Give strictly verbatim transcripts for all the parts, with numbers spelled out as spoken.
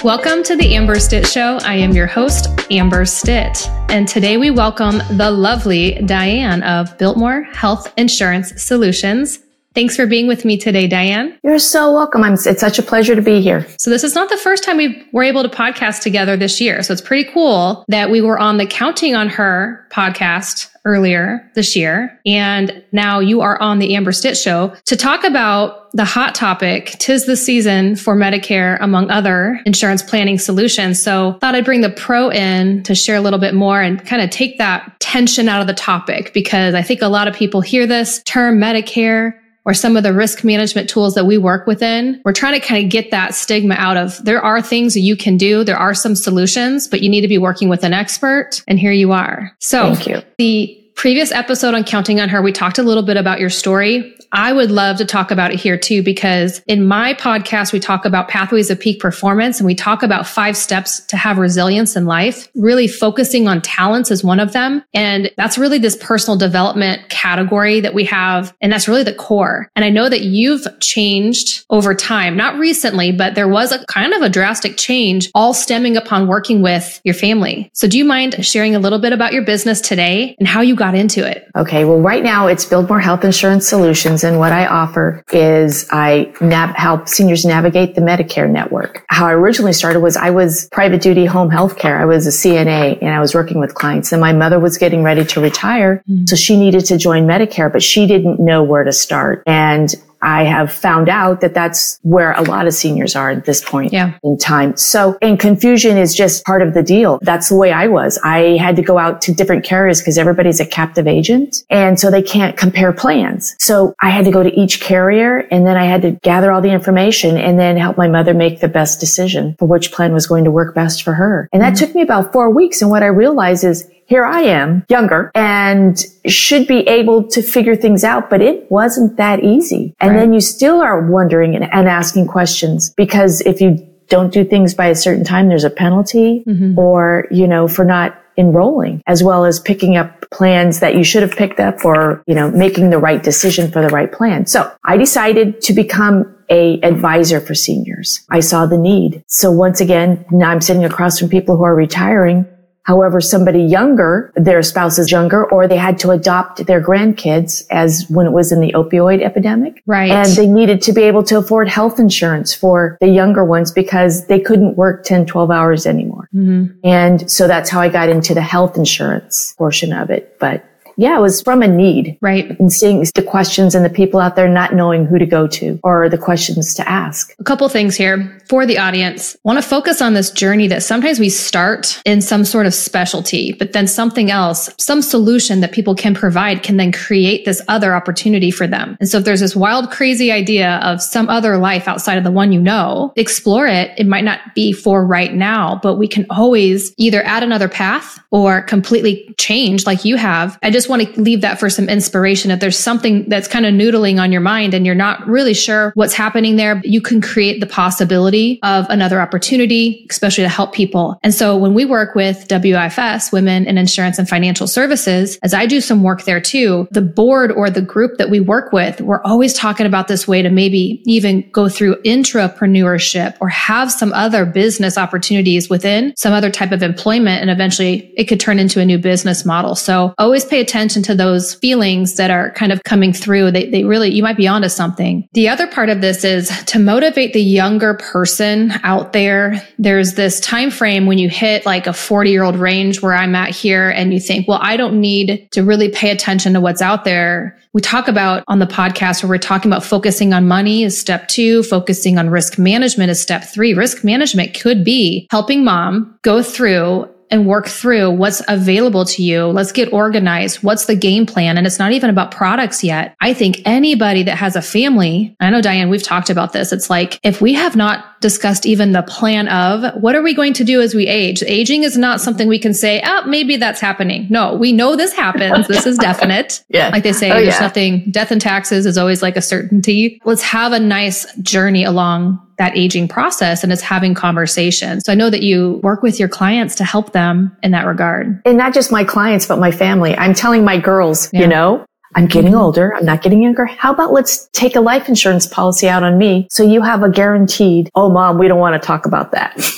Welcome to the Amber Stitt Show. I am your host, Amber Stitt. And today we welcome the lovely Diane of Biltmore Health Insurance Solutions. Thanks for being with me today, Diane. You're so welcome. I'm, it's such a pleasure to be here. So this is not the first time we were able to podcast together this year. So it's pretty cool that we were on the Counting on Her podcast earlier this year. And now you are on the Amber Stitt Show to talk about the hot topic, 'tis the season for Medicare, among other insurance planning solutions. So thought I'd bring the pro in to share a little bit more and kind of take that tension out of the topic, because I think a lot of people hear this term Medicare or some of the risk management tools that we work within. We're trying to kind of get that stigma out of, there are things that you can do. There are some solutions, but you need to be working with an expert. And here you are. So Thank you. The previous episode on Counting on Her, we talked a little bit about your story. I would love to talk about it here too, because in my podcast, we talk about pathways of peak performance and we talk about five steps to have resilience in life, really focusing on talents is one of them. And that's really this personal development category that we have. And that's really the core. And I know that you've changed over time, not recently, but there was a kind of a drastic change, all stemming upon working with your family. So do you mind sharing a little bit about your business today and how you got into it? Okay. Well, right now it's Biltmore Health Insurance Solutions. And what I offer is I nav- help seniors navigate the Medicare network. How I originally started was I was private duty home health care. I was a C N A and I was working with clients, and my mother was getting ready to retire. Mm-hmm. So she needed to join Medicare, but she didn't know where to start. And I have found out that that's where a lot of seniors are at this point yeah. in time. So, and confusion is just part of the deal. That's the way I was. I had to go out to different carriers because everybody's a captive agent. And so they can't compare plans. So I had to go to each carrier, and then I had to gather all the information and then help my mother make the best decision for which plan was going to work best for her. And that mm-hmm. took me about four weeks. And what I realized is, here I am, younger, and should be able to figure things out, but it wasn't that easy. And right. then you still are wondering and, and asking questions, because if you don't do things by a certain time, there's a penalty mm-hmm. or, you know, for not enrolling, as well as picking up plans that you should have picked up, or, you know, making the right decision for the right plan. So I decided to become a advisor for seniors. I saw the need. So once again, now I'm sitting across from people who are retiring. However, somebody younger, their spouse is younger, or they had to adopt their grandkids, as when it was in the opioid epidemic. Right. And they needed to be able to afford health insurance for the younger ones because they couldn't work ten, twelve hours anymore. Mm-hmm. And so that's how I got into the health insurance portion of it. But yeah, it was from a need. Right. And seeing the questions and the people out there not knowing who to go to or the questions to ask. A couple things here for the audience. I want to focus on this journey that sometimes we start in some sort of specialty, but then something else, some solution that people can provide can then create this other opportunity for them. And so if there's this wild, crazy idea of some other life outside of the one you know, explore it. It might not be for right now, but we can always either add another path or completely change like you have. I just want to leave that for some inspiration. If there's something that's kind of noodling on your mind and you're not really sure what's happening there, you can create the possibility of another opportunity, especially to help people. And so when we work with W I F S, Women in Insurance and Financial Services, as I do some work there too, the board or the group that we work with, we're always talking about this way to maybe even go through intrapreneurship or have some other business opportunities within some other type of employment. And eventually it could turn into a new business model. So always pay attention attention to those feelings that are kind of coming through. They, they really, you might be onto something. The other part of this is to motivate the younger person out there. There's this time frame when you hit like a forty year old range where I'm at here, and you think, well, I don't need to really pay attention to what's out there. We talk about on the podcast where we're talking about focusing on money is step two, focusing on risk management is step three. Risk management could be helping mom go through and work through what's available to you. Let's get organized. What's the game plan? And it's not even about products yet. I think anybody that has a family, I know, Diane, we've talked about this. It's like, if we have not discussed even the plan of what are we going to do as we age? Aging is not something we can say, oh, maybe that's happening. No, we know this happens. This is definite. Yeah. Like they say, oh, there's yeah. nothing, death and taxes is always like a certainty. Let's have a nice journey along that aging process, and it's having conversations. So I know that you work with your clients to help them in that regard. And not just my clients, but my family. I'm telling my girls, yeah. you know, I'm getting mm-hmm. older. I'm not getting younger. How about let's take a life insurance policy out on me so you have a guaranteed, oh, mom, we don't want to talk about that.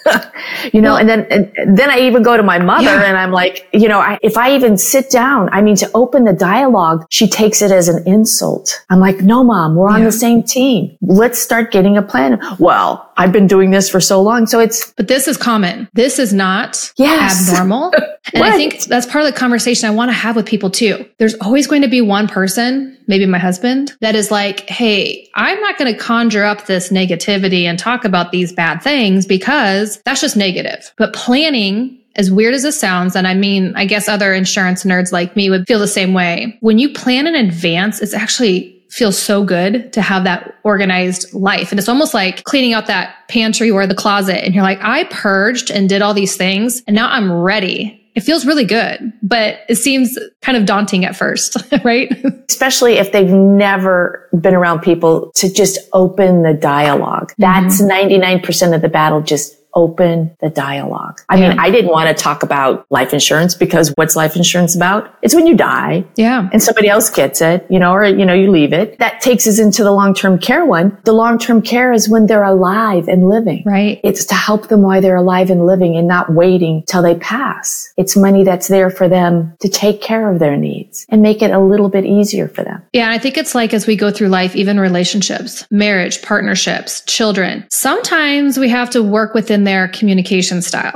you know, well, and then, and then I even go to my mother yeah. and I'm like, you know, I, if I even sit down, I mean, to open the dialogue, she takes it as an insult. I'm like, no, Mom, we're on yeah. the same team. Let's start getting a plan. Well, I've been doing this for so long. So it's, but this is common. This is not yes. abnormal. And I think that's part of the conversation I want to have with people too. There's always going to be one person, maybe my husband, that is like, hey, I'm not going to conjure up this negativity and talk about these bad things because that's just negative. But planning, as weird as it sounds, and I mean, I guess other insurance nerds like me would feel the same way. When you plan in advance, it's actually feels so good to have that organized life. And it's almost like cleaning out that pantry or the closet. And you're like, I purged and did all these things and now I'm ready. It feels really good, but it seems kind of daunting at first, right? Especially if they've never been around people to just open the dialogue. Mm-hmm. That's ninety-nine percent of the battle. Just open the dialogue. I yeah. mean, I didn't want to talk about life insurance because what's life insurance about? It's when you die. Yeah. And somebody else gets it, you know, or, you know, you leave it. That takes us into the long-term care one. The long-term care is when they're alive and living. Right. It's to help them while they're alive and living and not waiting till they pass. It's money that's there for them to take care of their needs and make it a little bit easier for them. Yeah. I think it's like as we go through life, even relationships, marriage, partnerships, children, sometimes we have to work within their communication style.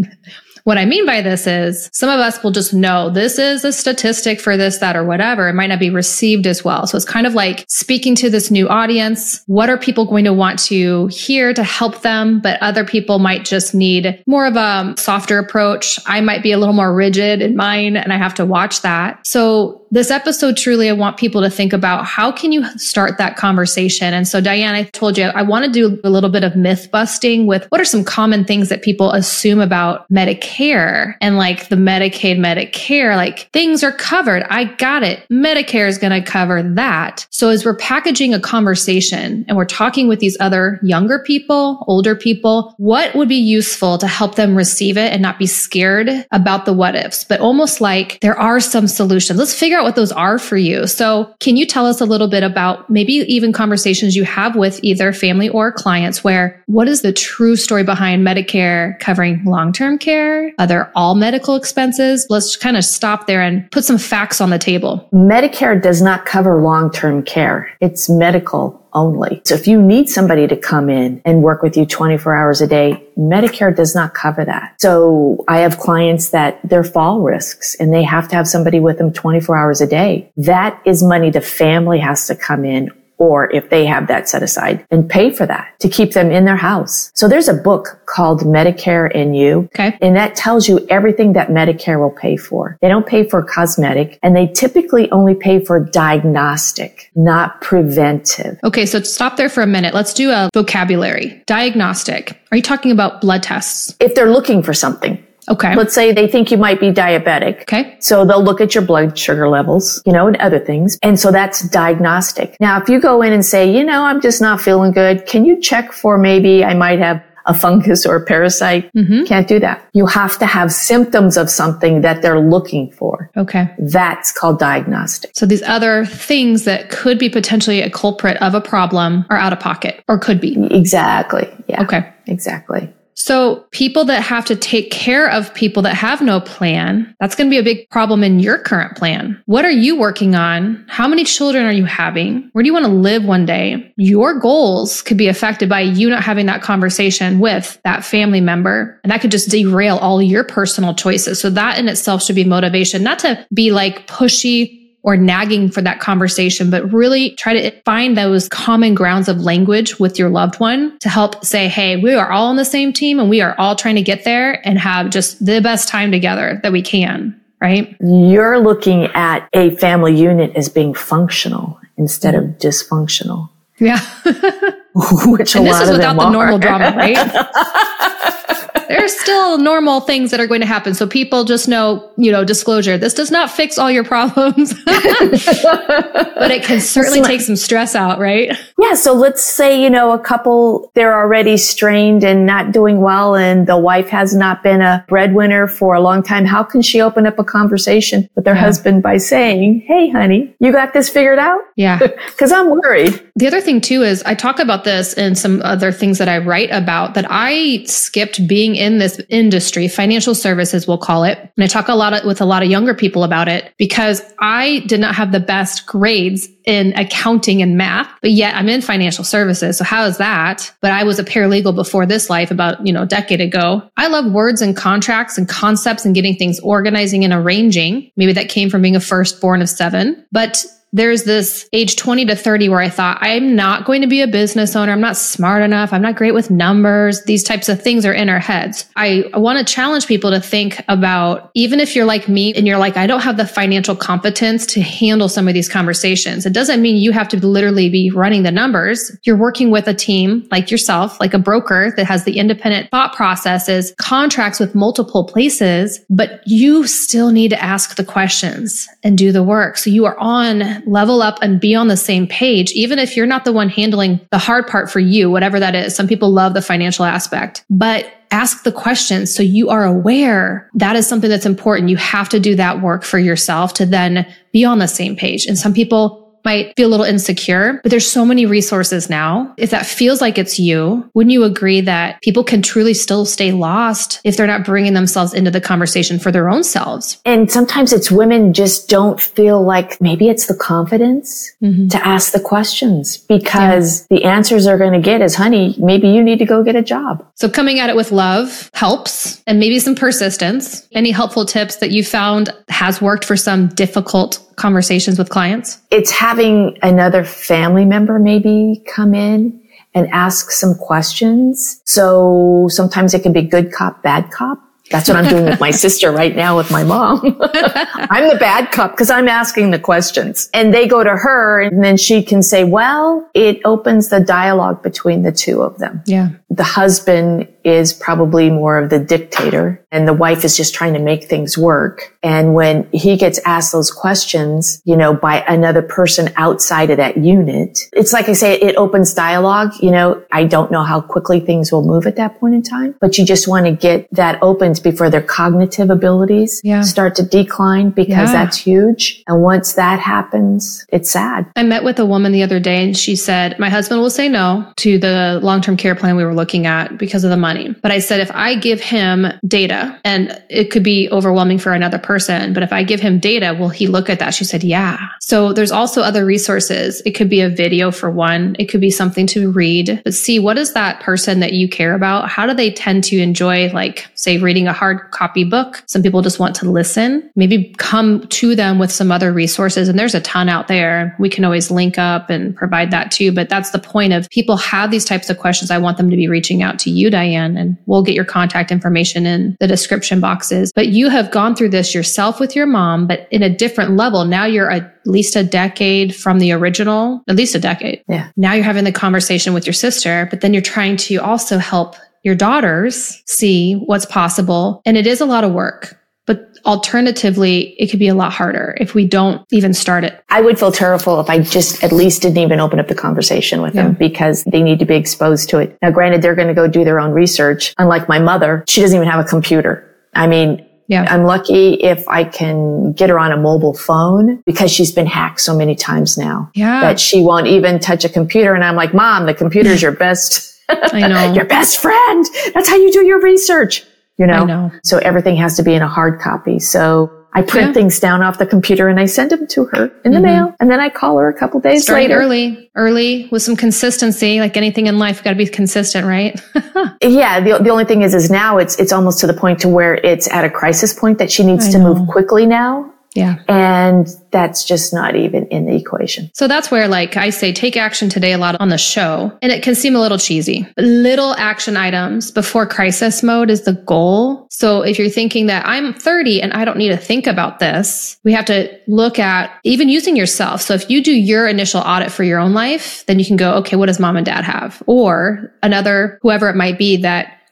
What I mean by this is some of us will just know this is a statistic for this, that, or whatever. It might not be received as well. So it's kind of like speaking to this new audience. What are people going to want to hear to help them? But other people might just need more of a softer approach. I might be a little more rigid in mine and I have to watch that. So this episode, truly, I want people to think about how can you start that conversation? And so Diane, I told you, I want to do a little bit of myth busting with what are some common things that people assume about Medicare and like the Medicaid, Medicare, like things are covered. I got it. Medicare is going to cover that. So as we're packaging a conversation and we're talking with these other younger people, older people, what would be useful to help them receive it and not be scared about the what ifs, but almost like there are some solutions. Let's figure out what those are for you. So can you tell us a little bit about maybe even conversations you have with either family or clients where what is the true story behind Medicare covering long-term care? Are there all medical expenses? Let's kind of stop there and put some facts on the table. Medicare does not cover long-term care. It's medical only. So if you need somebody to come in and work with you twenty-four hours a day, Medicare does not cover that. So I have clients that they're fall risks and they have to have somebody with them twenty-four hours a day. That is money the family has to come in, or if they have that set aside, and pay for that to keep them in their house. So there's a book called Medicare and You. Okay. And that tells you everything that Medicare will pay for. They don't pay for cosmetic, and they typically only pay for diagnostic, not preventive. Okay. So stop there for a minute. Let's do a vocabulary. Diagnostic. Are you talking about blood tests? If they're looking for something. Okay. Let's say they think you might be diabetic. Okay. So they'll look at your blood sugar levels, you know, and other things. And so that's diagnostic. Now, if you go in and say, you know, I'm just not feeling good, can you check for maybe I might have a fungus or a parasite? Mm-hmm. Can't do that. You have to have symptoms of something that they're looking for. Okay. That's called diagnostic. So these other things that could be potentially a culprit of a problem are out of pocket or could be. Exactly. Yeah. Okay. Exactly. So people that have to take care of people that have no plan, that's going to be a big problem in your current plan. What are you working on? How many children are you having? Where do you want to live one day? Your goals could be affected by you not having that conversation with that family member. And that could just derail all your personal choices. So that in itself should be motivation, not to be like pushy or nagging for that conversation, but really try to find those common grounds of language with your loved one to help say, hey, we are all on the same team and we are all trying to get there and have just the best time together that we can, right? You're looking at a family unit as being functional instead of dysfunctional. Yeah. Which a and this lot is of without them the are. normal drama, right? There's still normal things that are going to happen. So people just know, you know, disclosure, this does not fix all your problems, but it can certainly take some stress out, right? Yeah. So let's say, you know, a couple, they're already strained and not doing well, and the wife has not been a breadwinner for a long time. How can she open up a conversation with her yeah. husband by saying, hey, honey, you got this figured out? Yeah. Because I'm worried. The other thing too is I talk about this in some other things that I write about, that I skipped being in this industry, financial services, we'll call it. And I talk a lot of, with a lot of younger people about it, because I did not have the best grades in accounting and math, but yet I'm in financial services. So how is that? But I was a paralegal before this life about, you know, a decade ago. I love words and contracts and concepts and getting things organizing and arranging. Maybe that came from being a firstborn of seven, but there's this age twenty to thirty where I thought, I'm not going to be a business owner. I'm not smart enough. I'm not great with numbers. These types of things are in our heads. I, I want to challenge people to think about, even if you're like me and you're like, I don't have the financial competence to handle some of these conversations. It doesn't mean you have to literally be running the numbers. You're working with a team like yourself, like a broker that has the independent thought processes, contracts with multiple places, but you still need to ask the questions and do the work. So you are on level up and be on the same page, even if you're not the one handling the hard part for you, whatever that is. Some people love the financial aspect, but ask the questions so you are aware. That is something that's important. You have to do that work for yourself to then be on the same page. And some people might feel a little insecure, but there's so many resources now. If that feels like it's you, wouldn't you agree that people can truly still stay lost if they're not bringing themselves into the conversation for their own selves? And sometimes it's women just don't feel like maybe it's the confidence mm-hmm. to ask the questions, because yeah. the answers they're going to get is, honey, maybe you need to go get a job. So coming at it with love helps, and maybe some persistence. Any helpful tips that you found has worked for some difficult conversations with clients? It's having another family member maybe come in and ask some questions. So sometimes it can be good cop, bad cop. That's what I'm doing with my sister right now with my mom. I'm the bad cop because I'm asking the questions, and they go to her, and then she can say, well, it opens the dialogue between the two of them. Yeah. The husband is probably more of the dictator, and the wife is just trying to make things work. And when he gets asked those questions, you know, by another person outside of that unit, it's like I say, it opens dialogue. You know, I don't know how quickly things will move at that point in time, but you just want to get that opened before their cognitive abilities yeah. start to decline, because yeah. that's huge. And once that happens, it's sad. I met with a woman the other day, and she said, my husband will say no to the long-term care plan we were looking at because of the money. But I said, if I give him data, and it could be overwhelming for another person, but if I give him data, will he look at that? She said, yeah. So there's also other resources. It could be a video for one. It could be something to read, but see, what is that person that you care about? How do they tend to enjoy, like, say, reading a hard copy book? Some people just want to listen. Maybe come to them with some other resources. And there's a ton out there. We can always link up and provide that too. But that's the point of people have these types of questions. I want them to be reaching out to you, Diane, and we'll get your contact information in the description boxes. But you have gone through this yourself with your mom, but in a different level. Now you're at least a decade from the original, at least a decade. Yeah. Now you're having the conversation with your sister, but then you're trying to also help your daughters see what's possible. And it is a lot of work. But alternatively, it could be a lot harder if we don't even start it. I would feel terrible if I just at least didn't even open up the conversation with yeah. them, because they need to be exposed to it. Now, granted, they're going to go do their own research. Unlike my mother, she doesn't even have a computer. I mean, yeah. I'm lucky if I can get her on a mobile phone, because she's been hacked so many times now yeah. that she won't even touch a computer. And I'm like, Mom, the computer's your best, I know. your best friend. That's how you do your research. You know? I know. So everything has to be in a hard copy. So I print yeah. things down off the computer and I send them to her in the mm-hmm. mail. And then I call her a couple days Start later. early, early with some consistency. Like anything in life, got to be consistent, right? yeah. The, the only thing is, is now it's, it's almost to the point to where it's at a crisis point that she needs I to know. move quickly now. Yeah. And that's just not even in the equation. So that's where, like I say, take action today a lot on the show. And it can seem a little cheesy. Little action items before crisis mode is the goal. So if you're thinking that I'm thirty and I don't need to think about this, we have to look at even using yourself. So if you do your initial audit for your own life, then you can go, okay, what does mom and dad have? Or another, whoever it might be that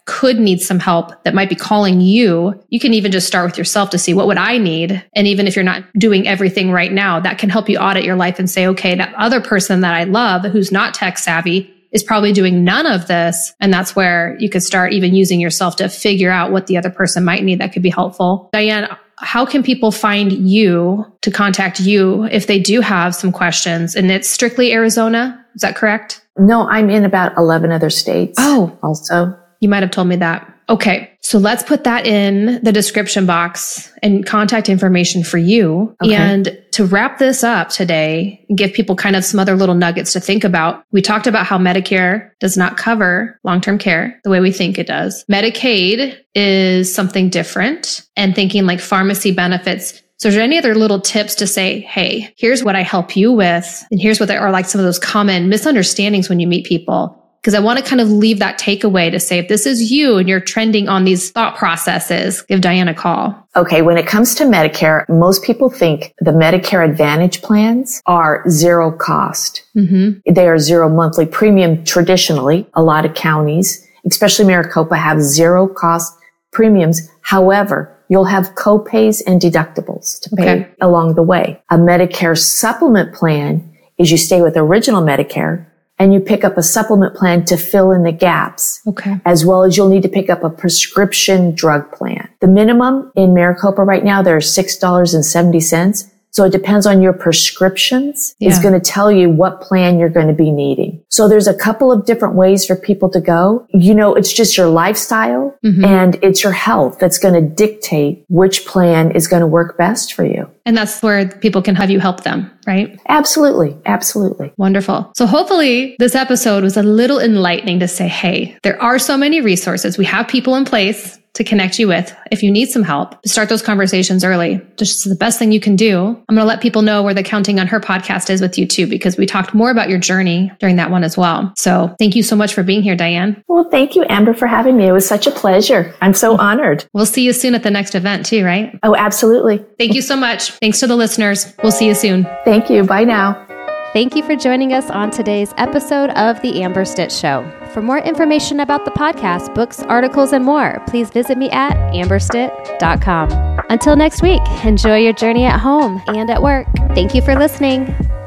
could need some help that might be calling you, you can even just start with yourself to see what would I need? And even if you're not doing everything right now, that can help you audit your life and say, okay, that other person that I love who's not tech savvy is probably doing none of this. And that's where you could start even using yourself to figure out what the other person might need that could be helpful. Diane, how can people find you to contact you if they do have some questions? And it's strictly Arizona. Is that correct? No, I'm in about eleven other states. Oh, also. You might have told me that. Okay. So let's put that in the description box and contact information for you. Okay. And to wrap this up today and give people kind of some other little nuggets to think about, we talked about how Medicare does not cover long-term care the way we think it does. Medicaid is something different, and thinking like pharmacy benefits. So is there any other little tips to say, hey, here's what I help you with, and here's what they are, like some of those common misunderstandings when you meet people? Because I want to kind of leave that takeaway to say, if this is you and you're trending on these thought processes, give Diane a call. Okay. When it comes to Medicare, most people think the Medicare Advantage plans are zero cost. Mm-hmm. They are zero monthly premium. Traditionally, a lot of counties, especially Maricopa, have zero cost premiums. However, you'll have co-pays and deductibles to pay okay. along the way. A Medicare supplement plan is you stay with original Medicare, and you pick up a supplement plan to fill in the gaps. Okay. As well as you'll need to pick up a prescription drug plan. The minimum in Maricopa right now, there are six dollars and seventy cents. So it depends on your prescriptions. Yeah. It's going to tell you what plan you're going to be needing. So there's a couple of different ways for people to go. You know, it's just your lifestyle mm-hmm. and it's your health that's going to dictate which plan is going to work best for you. And that's where people can have you help them, right? Absolutely. Absolutely. Wonderful. So hopefully this episode was a little enlightening to say, hey, there are so many resources. We have people in place to connect you with. If you need some help, start those conversations early. Just the best thing you can do. I'm going to let people know where the Counting on Her podcast is with you too, because we talked more about your journey during that one as well. So thank you so much for being here, Diane. Well, thank you, Amber, for having me. It was such a pleasure. I'm so honored. We'll see you soon at the next event too, right? Oh, absolutely. Thank you so much. Thanks to the listeners. We'll see you soon. Thank you. Bye now. Thank you for joining us on today's episode of The Amber Stitch Show. For more information about the podcast, books, articles, and more, please visit me at amber stitt dot com. Until next week, enjoy your journey at home and at work. Thank you for listening.